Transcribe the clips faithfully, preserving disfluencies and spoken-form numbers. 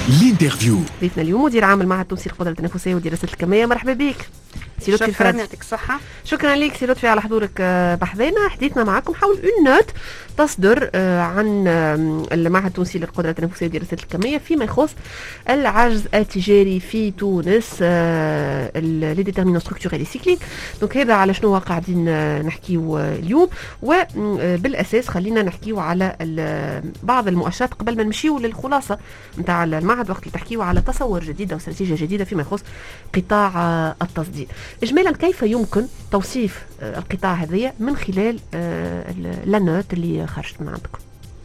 الانترفيو. ضيفنا اليوم مدير عام المعهد التونسي للقدرة التنافسية ودراسة الكمية. مرحبا بك سي لطفي شكرا، يعطيك الصحة. شكرا لك سي لطفي على حضورك بحذانا. حديثنا معكم حول اون نوت تصدر عن المعهد التونسي للقدرة التنافسية ودراسة الكمية فيما يخص العجز التجاري في تونس، لي ديتيرمينون ستركتوريل لي سيكليك. دونك هذا على شنو قاعدين نحكيو اليوم، وبالاساس خلينا نحكيو على بعض المؤشرات قبل ما نمشيو للخلاصة نتاع المعهد، وقت اللي تحكيو على تصور جديد او استراتيجية جديدة فيما يخص قطاع التصدير. اجمالا كيف يمكن توصيف القطاع هذا من خلال لانوت اللي خرجت من عندكم؟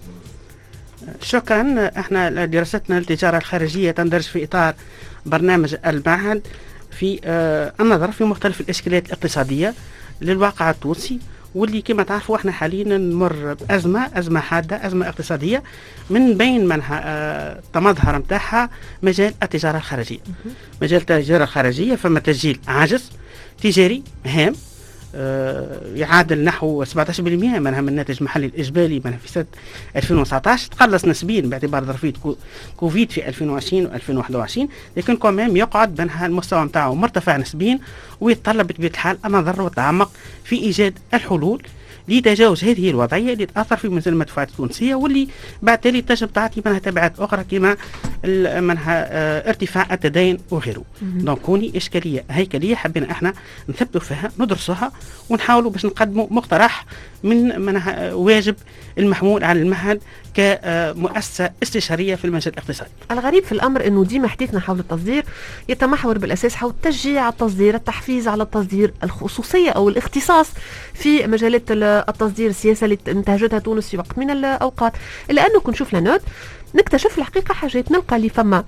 شكرا. احنا دراستنا للتجارة الخارجية تندرج في اطار برنامج المعهد في النظر في مختلف الاشكاليات الاقتصادية للواقع التونسي، واللي كما تعرفوا احنا حاليا نمر بأزمة أزمة حادة، أزمة اقتصادية من بين منها آه تمظهر متاعها مجال التجارة الخارجية. مجال التجارة الخارجية فما تسجيل عجز تجاري هام آه يعادل نحو سبعة عشر بالمئة منها من الناتج المحلي الإجمالي منها في سنة ألفين وتسعة عشر، تقلص نسبيا باعتبار ظرفية كوفيد في ألفين وعشرين و ألفين وواحد وعشرين، لكن كمان يقعد منها المستوى متاعه مرتفع نسبيا، ويتطلب بطبيعة الحال النظر والتعمق في إيجاد الحلول لتجاوز هذه الوضعية اللي تأثر في منزل المدفوعات التونسية، واللي بعد تالي تجب تعطي منها تبعات أخرى كما منها اه ارتفاع التدين وغيره. دونك هوني إشكالية هيكلية حبينا احنا نثبتوا فيها ندرسوها ونحاولوا باش نقدموا مقترح من منها واجب المحمول على المعهد كمؤسسة استشارية في المجال الاقتصادي. الغريب في الأمر أنه ديما حديثنا حول التصدير يتمحور بالأساس حول تشجيع التصدير، التحفيز على التصدير، الخصوصية أو الاختصاص في مجالات التصدير، السياسة اللي انتهجتها تونس في وقت من الأوقات. إلا أنه كنشوف لنوت نكتشف الحقيقة حاجات، نلقى اللي فما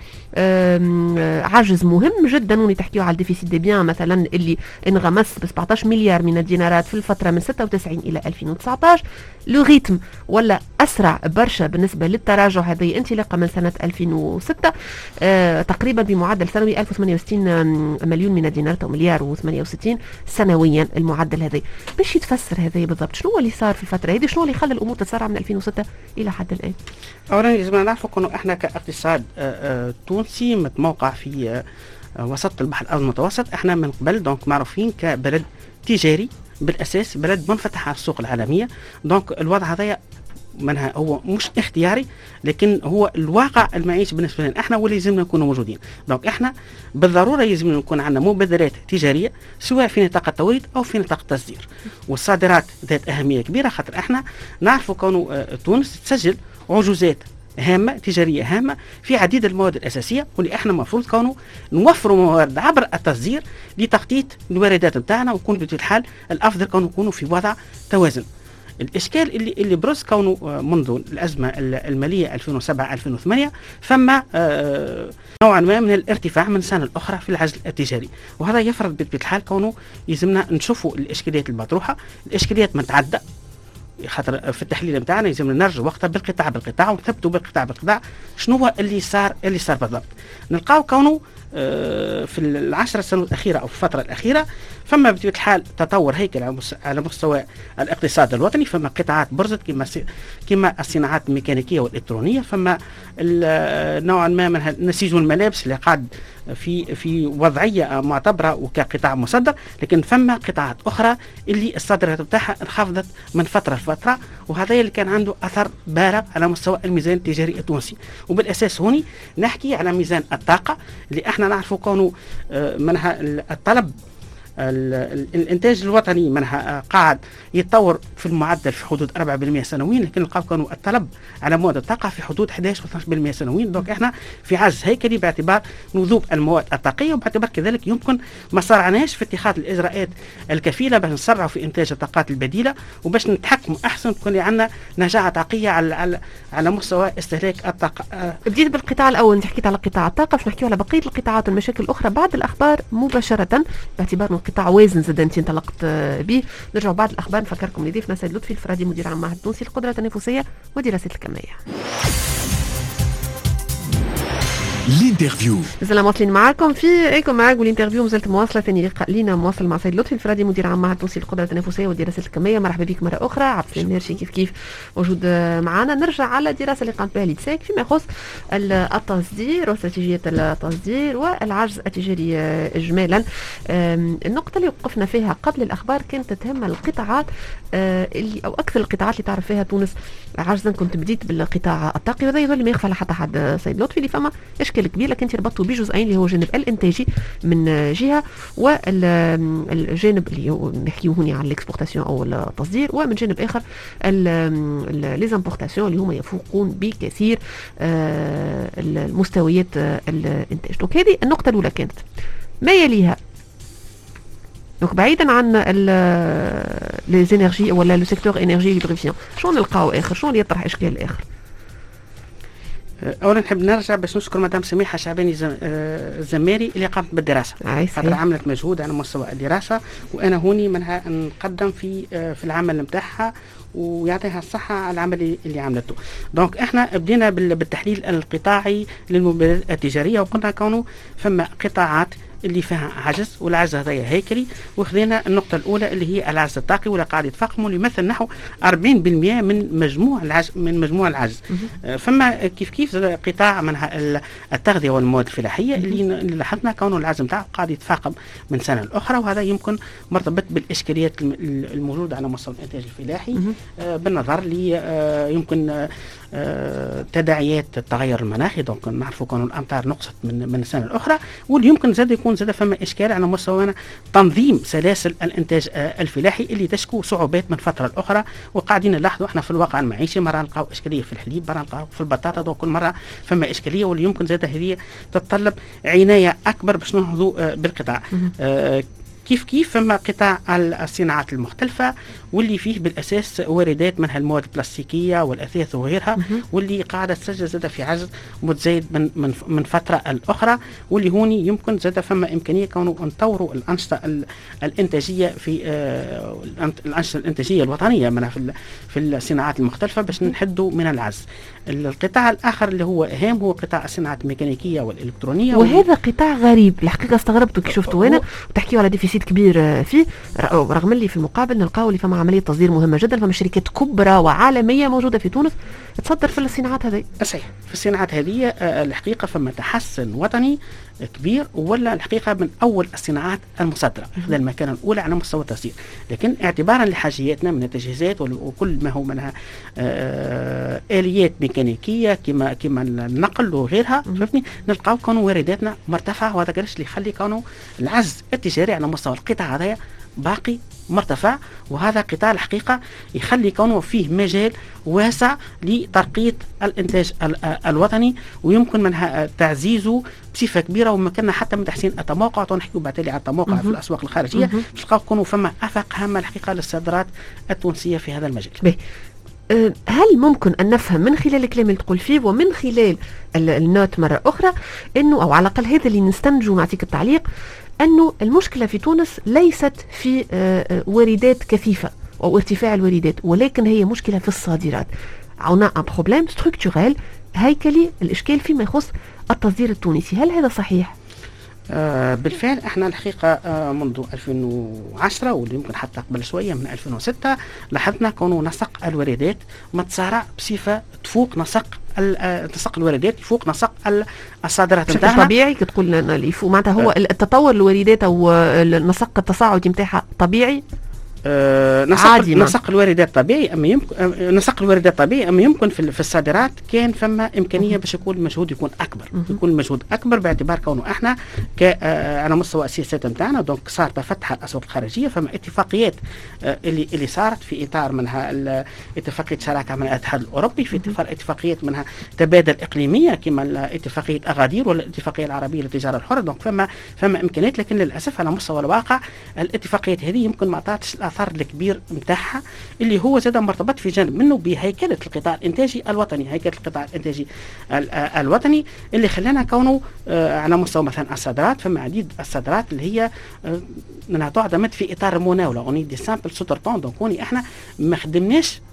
عجز مهم جدا، وني تحكيو على الديفيسيت دي بيان مثلا اللي انغمس ب سبعة عشر مليار من الدينارات في الفترة من ستة وتسعين إلى ألفين وتسعة عشر. لو ريتم ولا أسرع برشا بالنسبة للتراجع هذه انطلاقا من سنة ألفين وستة آه تقريبا بمعدل سنوي ألف وثمانية وستين مليون من الدينارات أو مليار وثمانية وستين سنويا. المعدل هذا باش يتفسر هذا بالضبط شنو اللي صار في الفترة هذه، شنو اللي خلى الأمور تتسارع من ألفين وستة إلى حد الآن؟ أولا لازم نعرفوا أنه إحنا كاقتصاد تونسي متموقع في وسط البحر المتوسط. إحنا من قبل دونك معروفين كبلد تجاري بالأساس، بلد منفتح على السوق العالمية. دونك الوضع هذا منها هو مش اختياري، لكن هو الواقع المعيشي بالنسبة لنا احنا، واللي لازمنا نكونوا موجودين. دونك احنا بالضرورة لازم نكون عندنا مبادرات تجارية سواء في نطاق التوريد او في نطاق التصدير. والصادرات ذات اهمية كبيرة، خاطر احنا نعرفوا كونه تونس تسجل عجوزات هامة تجارية هامة في عديد المواد الأساسية، واللي احنا المفروض كونه نوفروا موارد عبر التصدير لتخطيط الواردات نتاعنا، ويكون بطبيعة الحال الأفضل كونه نكونوا في وضع توازن. الإشكال اللي اللي برز كونه منذ الأزمة المالية ألفين وسبعة ألفين وثمانية فما نوعا ما من الارتفاع من سنة الأخرى في العجز التجاري، وهذا يفرض بطبيعة الحال كونه يلزمنا نشوفوا الإشكاليات المطروحة. الإشكاليات متعددة، خاطر في التحليل نتاعنا يلزمنا نرجع وقتها بالقطاع بالقطاع ونثبتوا بالقطاع بالقطاع شنو هو اللي صار اللي صار بالضبط. نلقاو كونه في العشر سنوات الأخيرة أو في الفترة الأخيرة فما بطبيعة الحال تطور هيكل على مستوى الاقتصاد الوطني. فما قطاعات برزت كما كما الصناعات الميكانيكية والإلكترونية، فما نوعا ما من نسيج الملابس اللي قاعد في في وضعية معتبرة وكقطاع مصدر، لكن فما قطاعات أخرى اللي الصادرات بتاعها انخفضت من فترة لفترة، وهذا اللي كان عنده أثر بالغ على مستوى الميزان التجاري التونسي. وبالأساس هوني نحكي على ميزان الطاقة اللي احنا نعرفوا كونه منها الطلب الانتاج الوطني منها قاعد يتطور في المعدل في حدود أربعة بالمئة سنويا، لكن نلقاو كانوا الطلب على مواد الطاقه في حدود أحد عشر و اثناعش بالمئة سنويا. دونك احنا في عجز هيكلي باعتبار نذوب المواد الطاقيه، وباعتبار كذلك يمكن ما صارعناش في اتخاذ الاجراءات الكفيله باش نسرعوا في انتاج الطاقات البديله، وباش نتحكموا احسن تكون عندنا نجاعه طاقيه على على, على مستوى استهلاك الطاقه. بديت بالقطاع الاول، انت حكيت على قطاع الطاقه، باش نحكيو على بقيه القطاعات والمشاكل الاخرى بعد الاخبار مباشره، باعتبار انه القطاع وازن زاد انت انطلقت به. نرجعوا بعد الاخبار. نفكركم اللي ضيفنا سيد لطفي الفرادي مدير عام المعهد التونسي للقدرة التنافسية ودراسة الكمية. الانترفيو. زلنا مواصلين معكم في ايكم معاك والانترفيو مازالت مواصله ثاني لقاء لينا مواصل مع سيد لطفي الفرادي مدير عام معهد التونسي للقدره التنافسيه والدراسات الكميه. مرحبا بك مره اخرى. عبد السلام نيرشي كيف كيف موجود معنا. نرجع على الدراسه اللي قامت بها ليتساك فيما يخص التصدير واستراتيجيه التصدير والعجز التجاري اجمالا. النقطه اللي وقفنا فيها قبل الاخبار كانت تهم القطاعات اللي او اكثر القطاعات اللي تعرف فيها تونس عجزا. كنت بديت بالقطاع الطاقي وهذا يظل ما يخفى على حتى حد سيد لطفي اللي فما اشكال كبير، لكن ربطوا بجزئين اللي هو الجانب الانتاجي من جهه والجانب اللي هو نحكيو هنا على الاكسبورتاسيون او التصدير، ومن جانب اخر لي زامبورتاسيون اللي هما يفوقون بكثير المستويات الانتاج. دونك هذه النقطه الاولى كانت. ما يليها دونك بعيدا عن لي زينيرجي ولا لو سيكتور انرجي ليبريفيون، شنو نلقاو اخر؟ شنو اللي يطرح اشكال اخر؟ اولا نحب نرجع باش نشكر مدام سميحه شعباني الزماري اللي قامت بالدراسه، خاطر عملت مجهود على مستوى الدراسه، وانا هوني منها نقدم في في العمل نتاعها ويعطيها الصحه على العمل اللي عملته. دونك احنا بدينا بالتحليل القطاعي للمبادرات التجاريه، وقلنا كونه فما قطاعات اللي فيها عجز، والعجز هذا هيكلي، وخذينا النقطه الاولى اللي هي العجز الطاقي ولا قاعد يتفاقم واللي يمثل نحو أربعين بالمئة من مجموع العجز من مجموع العجز. فما كيف كيف قطاع منها التغذيه والمواد الفلاحيه اللي لاحظنا كونه العجز نتاعو قاعد يتفاقم من سنه لاخرى، وهذا يمكن مرتبط بالاشكاليات الموجوده على مستوى الانتاج الفلاحي بالنظر لي يمكن تداعيات التغير المناخي. دونك نعرفوا كانوا الامطار نقصت من من السنه الاخرى، واللي يمكن زاد يكون زاد فما اشكال على مستوى تنظيم سلاسل الانتاج الفلاحي اللي تشكو صعوبات من فتره لاخرى، وقاعدين نلاحظوا احنا في الواقع المعيشي مره نلقاو اشكاليه في الحليب، مره نلقاو في البطاطا. دونك كل مره فما اشكاليه، واللي يمكن زاد هذه تتطلب عنايه اكبر باش ننهضوا بالقطاع. كيف كيف فما قطاع الصناعات المختلفة واللي فيه بالأساس واردات منها المواد البلاستيكية والأثاث وغيرها، واللي قاعدة تسجل زادة في عجز متزايد من من من فترة الأخرى، واللي هوني يمكن زادة فما إمكانية كونه نطوروا الأنشطة الإنتاجية في آه الأنشطة الإنتاجية الوطنية منها في في الصناعات المختلفة باش نحدوا من العجز. القطاع الآخر اللي هو هام هو قطاع الصناعات الميكانيكية والإلكترونية، وهذا قطاع غريب الحقيقة. استغربته كي شفته هنا وتحكيوا على ديفيسيت كبير فيه، رغم اللي في المقابل نلقاو اللي فما عمليه تصدير مهمه جدا، فما شركات كبرى وعالميه موجوده في تونس تصدر في الصناعات هذه. صحيح، في الصناعات هذه الحقيقه فما تحسن وطني كبير، ولا الحقيقه من اول الصناعات المصدره اخذ المكانه الاولى على مستوى التصدير، لكن اعتبارا لحاجياتنا من التجهيزات وكل ما هو منها آه اليات ميكانيكيه كما كما النقل وغيرها، فهمتني، نلقاو كانوا وارداتنا مرتفعه، وهذا قالش اللي يخلي كانوا العجز التجاري على مستوى القطاع هذايا باقي مرتفع. وهذا قطاع الحقيقة يخلي كونه فيه مجال واسع لترقية الانتاج الوطني، ويمكن منها تعزيزه بصفة كبيرة، ومكننا حتى من تحسين التموقع. ونحكي بعد على التموقع في الأسواق الخارجية باش تلقاو كونه فما آفاق هامة الحقيقة للصادرات التونسية في هذا المجال. بي. هل ممكن أن نفهم من خلال الكلام اللي تقول فيه ومن خلال النوت مرة أخرى أنه أو على الأقل هذا اللي نستنتجه نعطيك التعليق، أنه المشكلة في تونس ليست في واردات كثيفة أو ارتفاع الواردات، ولكن هي مشكلة في الصادرات. عنا ان بروبليم ستركتورال هيكلي، الإشكال فيما يخص التصدير التونسي. هل هذا صحيح؟ آه بالفعل احنا الحقيقة آه منذ ألفين وعشرة واللي يمكن حتى قبل شوية من ألفين وستة لاحظنا كونه نسق الواردات متسارع بصفة تفوق نسق نسق الواردات يفوق نسق الصادرات نتاعنا. طبيعي كتقول يفوق معناتها هو التطور الواردات او النسق التصاعدي نتاعها طبيعي. آه نسق نسق الواردات طبيعي، اما يمكن آه نسق الواردات طبيعي، اما يمكن في, في الصادرات كان فما امكانيه باش يكون المجهود يكون اكبر، يكون المجهود اكبر باعتبار كونه احنا آه على مستوى السياسات نتاعنا. دونك صار تفتح الاسواق الخارجيه، فما اتفاقيات آه اللي اللي صارت في اطار منها اتفاقيه شراكه مع الاتحاد الاوروبي، في اطار اتفاقيات منها تبادل اقليميه كما اتفاقيه اغادير ولا الاتفاقيه العربيه للتجاره الحره. دونك فما فما امكانيات، لكن للاسف على مستوى الواقع الاتفاقيات هذه يمكن ما عطاتش الاثر الكبير نتاعها، اللي هو زاد مرتبط في جانب منه بهيكله القطاع الانتاجي الوطني، هيكله القطاع الانتاجي الوطني اللي خلانا كونه آه على مستوى مثلا الصادرات، فما عديد الصادرات اللي هي آه انها تعتمد في اطار المناوله، اوني دي سامبل سوتر طون. دونك احنا ما خدمناش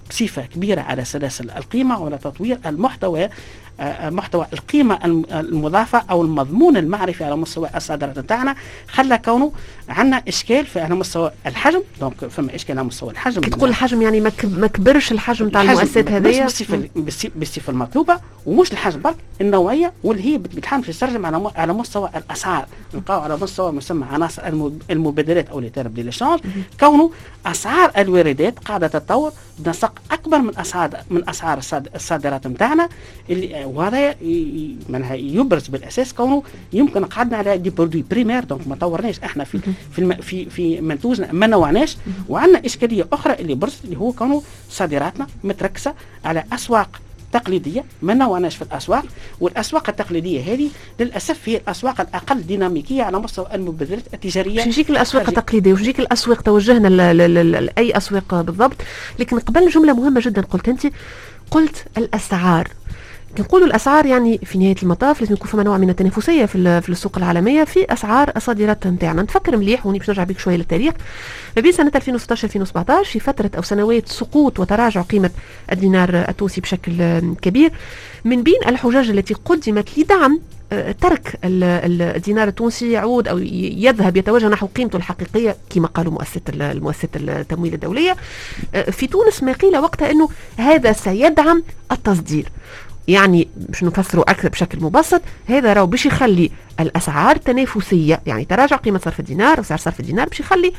بصفة كبيرة على سلاسل القيمة وعلى تطوير المحتوى محتوى القيمة المضافة أو المضمون المعرفي على مستوى الصادرات نتاعنا، خلى كونه عندنا إشكال في على مستوى الحجم. دونك فما إشكال على مستوى الحجم. كي تقول الحجم يعني ما كبرش الحجم تاع المؤسسات هذه بالصفة بالصفة المطلوبة، ومش الحجم برك النوعية، واللي هي بتحاول تترجم على على مستوى الأسعار. نلقاو على مستوى مسمى عناصر المبادلات أو ليتير دي ليشانج، كونه أسعار الواردات قاعدة تتطور بنسق أكبر من أسعار من أسعار الصادرات نتاعنا، اللي وهذا منها يبرز بالاساس كونه يمكن قعدنا على دي برودوي بريمير. دونك ما طورناش احنا في في الم في في منتوجنا، ما نوعناش. وعندنا اشكاليه اخرى اللي برزت اللي هو كونه صادراتنا متركزه على اسواق تقليديه، ما نوعناش في الاسواق. والاسواق التقليديه هذه للاسف هي الاسواق الاقل ديناميكيه على مستوى المبادلات التجاريه. باش نجيك الاسواق التقليديه وش نجيك الاسواق، توجهنا لاي اسواق بالضبط. لكن قبل جمله مهمه جدا قلت انت، قلت الاسعار. نقولوا الاسعار يعني في نهايه المطاف لازم يكون فما نوع من التنافسيه في في السوق العالميه في اسعار الصادرات نتاعنا. نتفكر مليح وني باش نرجع بك شويه للتاريخ، ما بين سنه ألفين وستة عشر ألفين وسبعة عشر في فتره او سنوات سقوط وتراجع قيمه الدينار التونسي بشكل كبير، من بين الحجج التي قدمت لدعم ترك الدينار التونسي يعود او يذهب يتوجه نحو قيمته الحقيقيه كما قالوا مؤسسه المؤسسه التمويل الدوليه في تونس. ما قيل وقتها انه هذا سيدعم التصدير، يعني باش نفسروا اكثر بشكل مبسط، هذا راهو باش يخلي الاسعار تنافسيه، يعني تراجع قيمه صرف الدينار وسعر صرف الدينار باش يخلي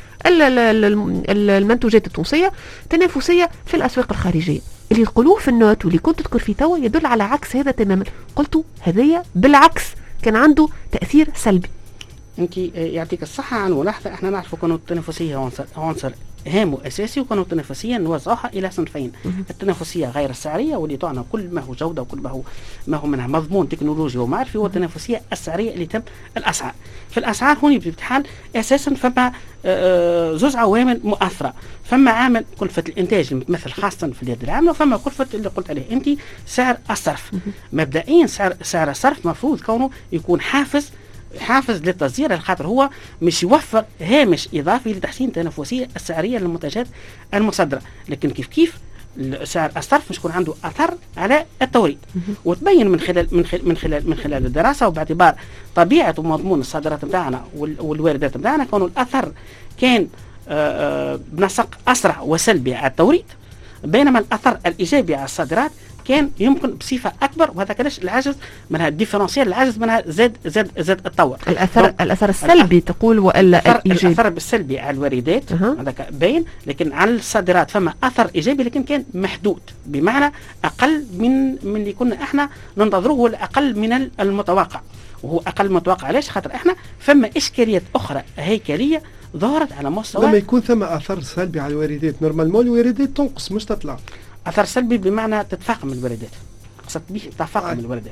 المنتوجات التونسيه تنافسيه في الاسواق الخارجيه. اللي يقولوه في النوت واللي كنت تذكر فيه توا يدل على عكس هذا تماما. قلتوا هذايا بالعكس كان عنده تاثير سلبي. انت يعطيك الصحه. عن ملاحظه احنا نعرفوا كانوا التنافسيه عنصر هام واساسي، وكانوا التنافسيه نوزعوها الى صنفين: التنافسية غير السعريه واللي تعنى كل ما هو جوده وكل ما هو ما هو منها مضمون تكنولوجي ومعرفي، والتنافسيه السعريه اللي تم الاسعار. في الاسعار هون بامتحان اساسا فما زوج عوامل مؤثره. فما عامل كلفه الانتاج المتمثل خاصه في اليد العامله، وفما كلفه اللي قلت عليه انت سعر الصرف. مبدئيا سعر سعر الصرف مفروض كونه يكون حافز حافز للتصدير، على خاطر هو مش يوفر هامش اضافي لتحسين التنافسيه السعريه للمنتجات المصدره. لكن كيف كيف سعر الصرف مش يكون عنده اثر على التوريد، وتبين من خلال من خلال من خلال من خلال الدراسه، وباعتبار طبيعه ومضمون الصادرات نتاعنا والواردات نتاعنا كانوا الاثر كان بنسق اسرع وسلبي على التوريد، بينما الاثر الايجابي على الصادرات كان يمكن بصفه اكبر. وهذا كلاش العجز منها الديفرنسيال، العجز منها زاد زاد زاد التطور. الاثر الاثر السلبي تقول ولا الايجابي؟ الاثر السلبي على الواردات هذاك باين، لكن على الصادرات فما اثر ايجابي لكن كان محدود، بمعنى اقل من من اللي كنا احنا ننتظروه، ولا اقل من المتوقع. وهو اقل متوقع علاش؟ خاطر احنا فما اشكاليات اخرى هيكليه ظهرت على مستوى. لما يكون ثم اثر سلبي على الواردات، نورمالمون الواردات تنقص مش تطلع. اثر سلبي بمعنى تتفاقم الواردات، قصدت به تفاقم الواردات.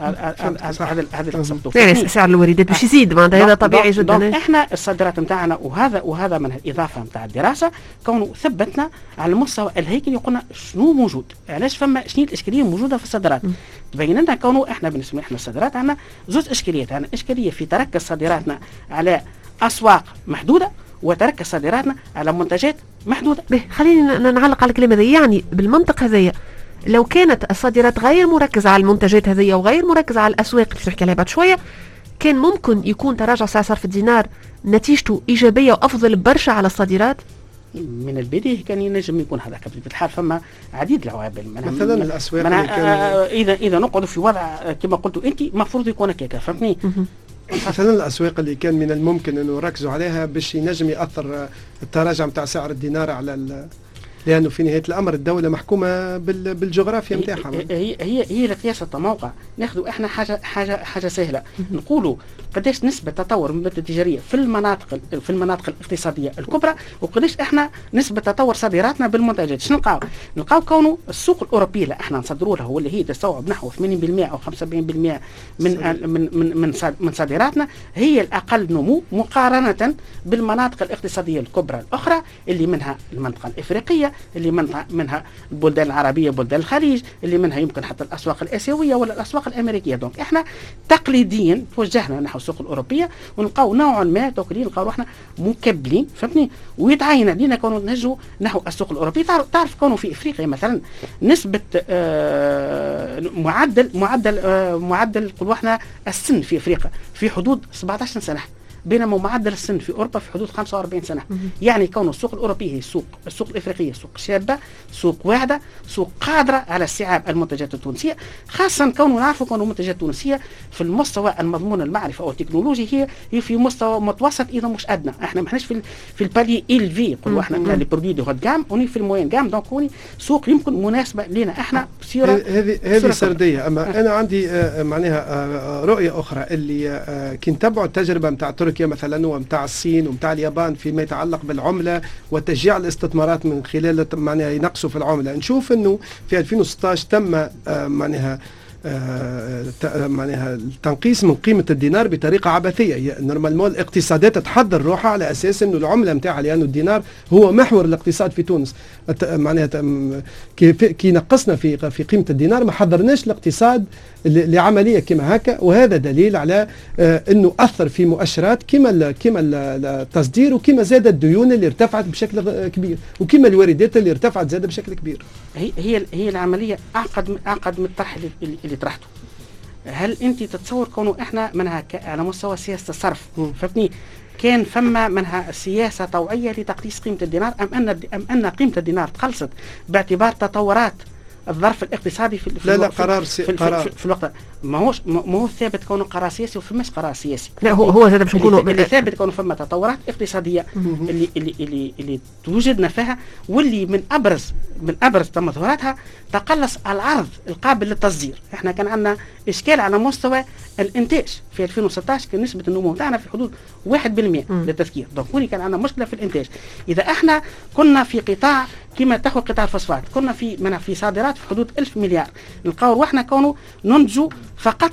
هذا هذا القصد. يعني سعر الواردات باش يزيد، معناتها هذا طبيعي جدا. احنا الصادرات نتاعنا، وهذا وهذا من الاضافه نتاع الدراسه، كونه ثبتنا على المستوى الهيكلي قلنا شنو موجود، علاش فما شنو الاشكاليه موجوده في الصادرات. تبين لنا كونه احنا بالنسبه احنا الصادرات عندنا زوج اشكاليات. عندنا اشكاليه في تركز صادراتنا على اسواق محدوده، وتركز صادراتنا على منتجات محدوده. خلينا نعلق على الكلام هذا. يعني بالمنطق هذايا لو كانت الصادرات غير مركزه على المنتجات هذيا وغير مركزه على الاسواق اللي نحكي عليها بعد شويه، كان ممكن يكون تراجع سعر صرف الدينار نتيجته ايجابيه وافضل برشا على الصادرات. من البدايه كان ينجم يكون هذاك. بطبيعه الحال فما عديد العوامل، مثلا الاسواق اللي كان آه اذا اذا نقعدوا في وضع كما قلتوا انت المفروض يكون هكاك، فهمتني؟ مثلا الاسواق اللي كان من الممكن انه يركزوا عليها باش ينجم ياثر التراجع نتاع سعر الدينار على، لانه في نهايه الامر الدوله محكومه بالجغرافيا نتاعها. هي هي هي لقياس التموقع. ناخذوا احنا حاجه حاجه حاجه سهله، نقولوا قداش نسبه تطور المبادلات التجاريه في المناطق في المناطق الاقتصاديه الكبرى، وقداش احنا نسبه تطور صادراتنا بالمنتجات. شنو نلقاو؟ نلقاو كونه السوق الاوروبي اللي احنا نصدروا لها واللي هي تستوعب نحو ثمانين بالمئة او خمسة وسبعين بالمئة من من من من, من صادراتنا، هي الاقل نمو مقارنه بالمناطق الاقتصاديه الكبرى الاخرى اللي منها المنطقه الافريقيه الافريقيه اللي منها منها البلدان العربيه بلدان الخليج اللي منها يمكن حتى الاسواق الاسيويه ولا الاسواق الامريكيه. دونك احنا تقليديا توجهنا نحو السوق الاوروبيه ونلقاو نوعا ما توكلين نلقاو روحنا مكبلين فهمتني ويتعين علينا كونوا نهجوا نحو السوق الاوروبي. تعرف كونوا في افريقيا مثلا نسبه آه معدل معدل آه معدل قلوا احنا السن في افريقيا في حدود سبعة عشر سنه بينما معدل السن في اوروبا في حدود خمسة وأربعين سنه. يعني كون السوق الاوروبي هي سوق السوق الافريقيه سوق شابه سوق واعده سوق قادره على استيعاب المنتجات التونسيه خاصه كونه نعرفوا كون المنتجات التونسيه في المستوى المضمون المعرفه او التكنولوجي هي هي في مستوى متوسط اذا مش ادنى. احنا ما احناش في في البالي ال في قلوا احنا لي برودوي دو هوت جام وني في الموين جام. دونك هوني سوق يمكن مناسبه لنا احنا بصيره هذه هذه سرديه. اما أه. انا عندي آه معناها آه رؤيه اخرى اللي آه كي نتبعوا التجربه نتاع تركيا مثلا ومتاع الصين ومتاع اليابان فيما يتعلق بالعمله وتشجيع الاستثمارات من خلال معناها ينقصوا في العمله. نشوف انه في ألفين وستة عشر تم آه معناها آه معناها التنقيص من قيمه الدينار بطريقه عبثيه. نورمالمون الاقتصادات تحضر روحها على اساس انه العمله نتاعها لانه الدينار هو محور الاقتصاد في تونس. معناها كي, كي نقصنا في في قيمه الدينار ما حضرناش الاقتصاد لعمليه كما هكا. وهذا دليل على آه انه اثر في مؤشرات كما كما التصدير وكما زاد الديون اللي ارتفعت بشكل كبير وكما الواردات اللي ارتفعت زاد بشكل كبير. هي هي هي العمليه اعقد اعقد من الطرح اللي, اللي طرحته. هل انت تتصور كونه احنا منها على مستوى سياسه الصرف فهمتني كان فما منها سياسه طوعيه لتقليص قيمه الدينار ام ان ام ان قيمه الدينار تقلصت باعتبار تطورات الظرف الاقتصادي في لا لا قرار في, في, قرار في, في الوقت ما هوش ما هو ثابت كونه قرار سياسي وفماش قرار سياسي. لا هو هو زاد باش نكونوا اللي ثابت كونه فما تطورات اقتصاديه اللي اللي اللي اللي توجدنا فيها واللي من ابرز من ابرز تمظهراتها تقلص العرض القابل للتصدير. احنا كان عندنا اشكال على مستوى الانتاج في ألفين وستة عشر كان نسبه النمو تاعنا في حدود واحد بالمئة للتذكير. دونك كان عندنا مشكله في الانتاج. اذا احنا كنا في قطاع كما تحوي قطاع الفوسفات كنا في منها في صادرات في حدود ألف مليار نلقاو روحنا كونوا ننتجوا فقط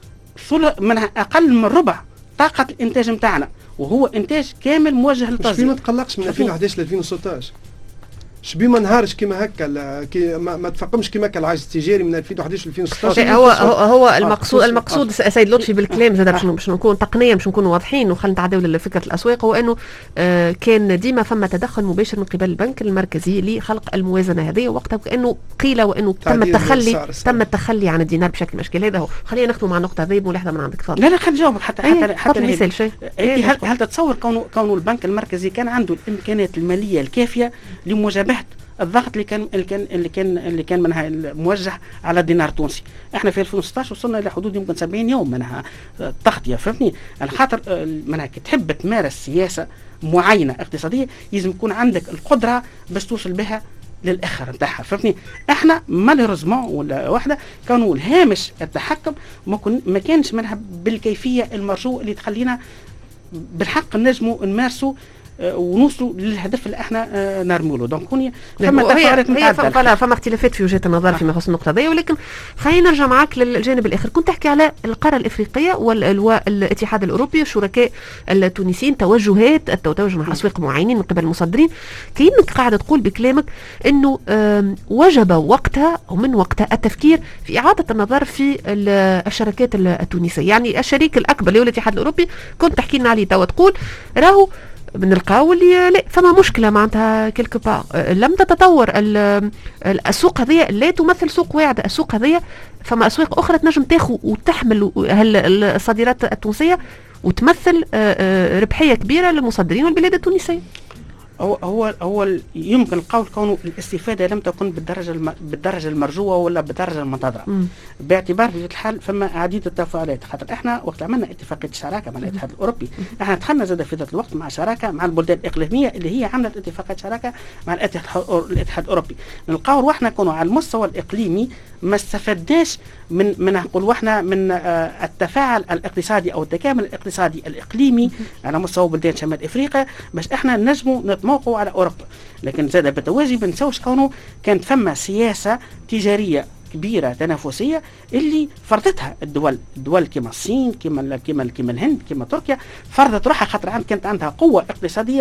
ثلث منها اقل من ربع طاقه الانتاج نتاعنا وهو انتاج كامل موجه للتصدير. شبيه ما تقلقش من ألفين وأحد عشر ل ألفين وستة عشر شبيه ما نهارش كيما هكا كي ما, ما تفقمش كيما هكا العجز التجاري من ألفين وأحد عشر ل ألفين وستة عشر. هو هو, هو المقصود المقصود سيد لطفي بالكلام زاد باش باش نكون تقنيا باش نكونوا واضحين وخلينا نتعداو لفكره الاسواق. هو انه آه كان ديما فما تدخل مباشر من قبل البنك المركزي لخلق الموازنه هذه وقتها كانه قيل وانه تم التخلي تم التخلي عن الدينار بشكل من الاشكال. هذا هو. خلينا نختم مع النقطه هذه ملاحظه من عندك تفضل. لا لا خلينا نجاوبك حتى حتى أيه حتى مثال شيء. هل, هل تتصور كونه كونه البنك المركزي كان عنده الامكانيات الماليه الكافيه لمجابهه الضغط اللي كان اللي كان اللي كان اللي كان منها موجه على الدينار التونسي؟ احنا في ألفين وستة عشر وصلنا الى حدود يمكن سبعين يوم منها تغطيه فهمتني. الخاطر منها كي تحب تمارس سياسه معينه اقتصاديه لازم يكون عندك القدره باش توصل بها للاخر نتاعها فهمتني. احنا مالوريزمون ولا واحده كانوا الهامش التحكم ما, كن ما كانش منها بالكيفيه المرجوه اللي تخلينا بالحق نجموا نمارسوا ونوصلوا للهدف اللي احنا نرموله. دونك فما تفاعلات متعدده فما اختلافات في وجهات النظر فيما يخص النقطه هذه. ولكن خلينا نرجع معك للجانب الاخر. كنت تحكي على القاره الافريقيه والاتحاد الاوروبي والشركاء التونسيين توجهات التوجه مع اسواق معينين من قبل المصدرين. كأنك قاعده تقول بكلامك انه وجب وقتها ومن وقتها التفكير في اعاده النظر في الشركات التونسيه. يعني الشريك الاكبر اللي هو الاتحاد الاوروبي كنت تحكي لنا عليه توا تقول راهو بنلقاو اللي لا فما مشكله معناتها كيلكو با لم تتطور السوق هذه لا تمثل سوق واعده. السوق هذه فما اسواق اخرى تنجم تاخذ وتحمل الصادرات التونسيه وتمثل ربحيه كبيره للمصدرين والبلاد التونسيه. هو هو هو يمكن القول كونه الاستفاده لم تكن بالدرجه الم... بالدرجه المرجوه ولا بالدرجه المنتظره باعتبار بطبيعه الحال فما عديد التفاعلات. خاطر احنا وقت عملنا اتفاقيه شراكه مع الاتحاد الاوروبي احنا دخلنا زاد في ذات الوقت مع شراكه مع البلدان الاقليميه اللي هي عملت اتفاقيه شراكه مع الاتحاد الاتحاد الاوروبي. نلقاو روحنا كونوا على المستوى الاقليمي ما استفدناش من من نقول احنا من آه التفاعل الاقتصادي او التكامل الاقتصادي الاقليمي على مستوى بلدان شمال افريقيا باش احنا نجموا نتموقعوا على اوروبا. لكن زاد بالتوازي ما نساوش كونه كانت فما سياسه تجاريه كبيره تنافسيه اللي فرضتها الدول الدول كما الصين كما كما كما الهند كما تركيا فرضت روحها خاطر عند كانت عندها قوه اقتصاديه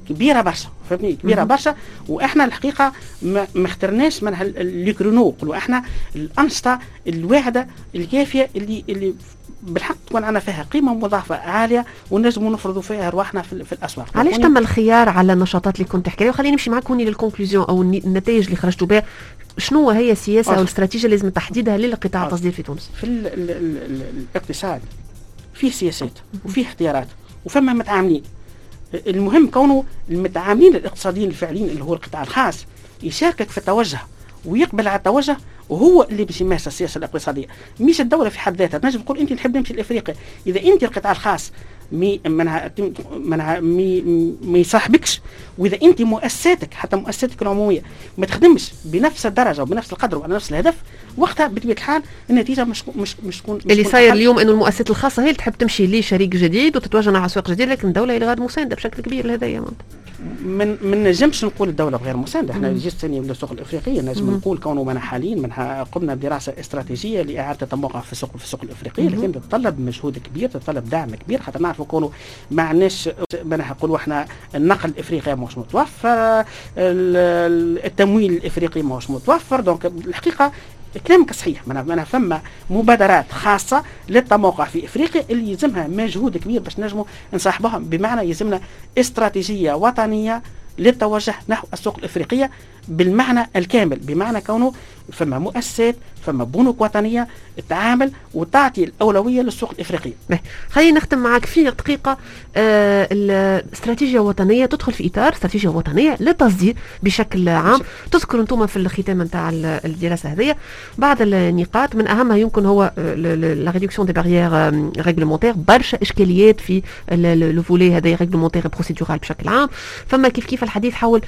كبيره برشا فهمتني كبيره برشا. واحنا الحقيقه ما, ما اخترناش من الكرونو قلوا احنا الانشطه الواحده الكافيه اللي اللي بالحق تكون عندنا فيها قيمه مضافه عاليه ونجموا نفرضوا فيها ارواحنا في, في الاسواق. علاش تم الخيار على النشاطات اللي كنت تحكي عليها؟ وخليني نمشي معك هوني للكونكلوزيون او النتائج اللي خرجتوا بها. شنو هي السياسه او الاستراتيجيه اللي لازم تحديدها للقطاع التصدير في تونس؟ في ال ال ال الاقتصاد فيه سياسات وفيه اختيارات وفما متعاملين. المهم كونه المتعاملين الاقتصاديين الفعليين اللي هو القطاع الخاص يشاركك في التوجه ويقبل على التوجه، وهو اللي باش يمارس السياسه الاقتصاديه مش الدوله في حد ذاتها. تنجم تقول انت نحب نمشي لافريقيا، اذا انت القطاع الخاص مي منها منها مي ما يصاحبكش، واذا انت مؤسساتك حتى مؤسساتك العموميه ما تخدمش بنفس الدرجه وبنفس القدر وعلى نفس الهدف، وقتها بطبيعه الحال النتيجه مش مش مش تكون اللي صاير اليوم انه المؤسسات الخاصه هي اللي تحب تمشي لشريك جديد وتتوجه على اسواق جديده، لكن الدوله هي غير مسانده بشكل كبير لهذايا. من من نجمش نقول الدوله غير مسانده، احنا الجهه الثانيه من السوق الافريقيه نجم نقول كونه من حاليا منها قمنا بدراسه استراتيجيه لاعاده الموقع في السوق في السوق الافريقيه، لكن تتطلب مجهود كبير، تتطلب دعم كبير، حتى نعرفوا كونه ما عندناش منها نقولوا احنا النقل الافريقي ماهوش متوفر، التمويل الافريقي ماهوش متوفر. دونك الحقيقه كلامك صحيح، من من فما مبادرات خاصه للتموقع في افريقيا اللي يلزمها مجهود كبير باش نجموا نصاحبها، بمعنى يلزمنا استراتيجيه وطنيه للتوجه نحو السوق الافريقيه بالمعنى الكامل، بمعنى كونه فما مؤسسات فما بنوك وطنيه تعامل وتعطي الاولويه للسوق الافريقيه. خلينا نختم معك في دقيقه. آه الاستراتيجيه الوطنيه تدخل في اطار استراتيجيه وطنيه للتصدير بشكل عام. تذكروا انتم في الختام نتاع الدراسه هذه بعض النقاط من اهمها يمكن هو لا ريدكسيون دي باريير ريغلومونتير، برشا اشكاليات في لو فولي هذا ريغلومونتير بروسيدورال بشكل عام. فما كيف كيف الحديث حول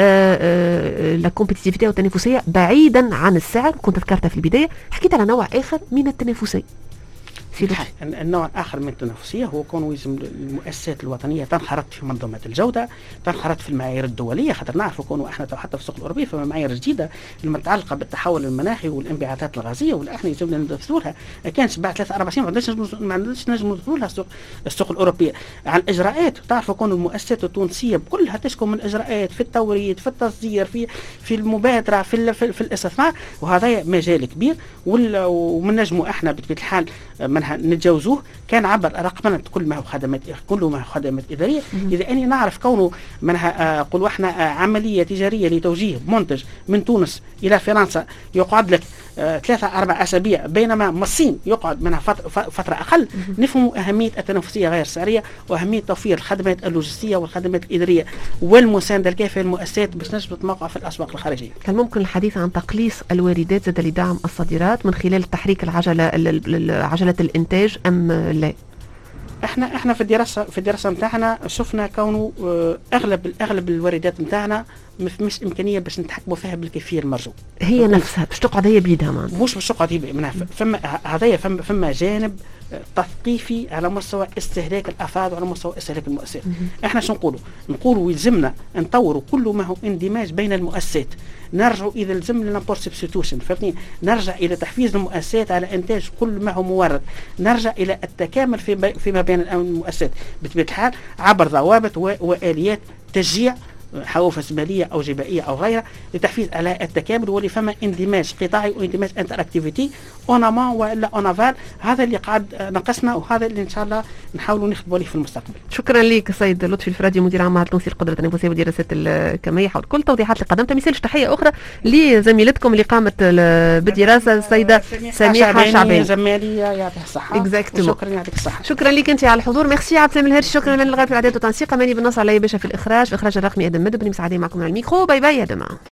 لا كومبيتيتيفيتي والتنافسيه بعيدا عن السعر، كنت ذكرتها في البدايه، حكيت على نوع اخر من التنافسيه. النوع الآخر من التنافسية هو كون يلزم المؤسسات الوطنية تنخرط في منظومة الجودة، تنخرط في المعايير الدولية، خاطر نعرفوا كونوا احنا حتى في السوق الأوروبي فما معايير جديدة المتعلقة بالتحول المناخي والانبعاثات الغازية واللي احنا يلزمنا ندخلوا لها. ما كانش بعد ثلاثة أربع سنين ما عندناش ما عندناش نجم ندخلوا لها السوق السوق الأوروبية. على الإجراءات تعرفوا كونوا المؤسسات التونسية كلها تشكو من إجراءات في التوريد في التصدير في في المبادرة في في, في الاستثمار، وهذا مجال كبير ومن نجموا احنا بطبيعة الحال منها نتجاوزوه. كان عبر رقمنة كل ما هو خدمات كل ما هو خدمات إدارية. إذا أني نعرف كونه منها قلوا احنا عملية تجارية لتوجيه منتج من تونس إلى فرنسا يقعد لك ثلاثة أربع أسابيع، بينما من الصين يقعد منها فترة أقل، نفهموا أهمية التنافسية غير السعرية وأهمية توفير الخدمات اللوجستية والخدمات الإدارية والمساندة الكافية للمؤسسات باش نجم تتموقع في الأسواق الخارجية. كان ممكن الحديث عن تقليص الواردات زاد لدعم الصادرات من خلال تحريك العجلة عجلة الإنتاج أم لا؟ احنا احنا في الدراسه في الدراسه نتاعنا شفنا كونه اغلب اغلب الواردات نتاعنا مش امكانيه باش نتحكموا فيها بالكيفيه المرجو. هي نفسها باش تقعد هي بيدها معنا. مش باش تقعد هي بيدها، فما هذايا فما فما جانب تثقيفي على مستوى استهلاك الافراد وعلى مستوى استهلاك المؤسسات. احنا شنو نقولوا؟ نقولوا يلزمنا نطوروا كل ما هو اندماج بين المؤسسات، نرجعوا اذا لزم لنا بور سبستيوشن، فهمتني؟ نرجع الى تحفيز المؤسسات على انتاج كل ما هو مورد، نرجع الى التكامل في فيما بين المؤسسات بطبيعه الحال عبر ضوابط واليات تشجيع حوافز ماليه او جبائيه او غيرها لتحفيز على التكامل، واللي فما اندماج قطاعي واندماج انتر اكتيفيتي اوناما والا اونافال. هذا اللي قاعد ناقصنا وهذا اللي ان شاء الله نحاولوا نخدموا عليه في المستقبل. شكرا لك سيد لطفي الفرادي مدير عام معهد تونسي القدره التنافسيه ودراسات الكميه حول كل التوضيحات اللي قدمتها. مثالش تحيه اخرى لزميلتكم اللي قامت بالدراسه السيده سميحه شعبان زماليه يعطيها الصحه. شكرا يعطيك الصحه. شكرا لك انت على الحضور. ميرسي عبد السلام الهرشي. شكرا لمن الغاية في الاعداد والتنسيق. اماني بالنصر علي باشا في الاخراج، في اخراج الرقمي ادم مدبني مساعدين معكم على الميكرو. باي باي يا جماعه.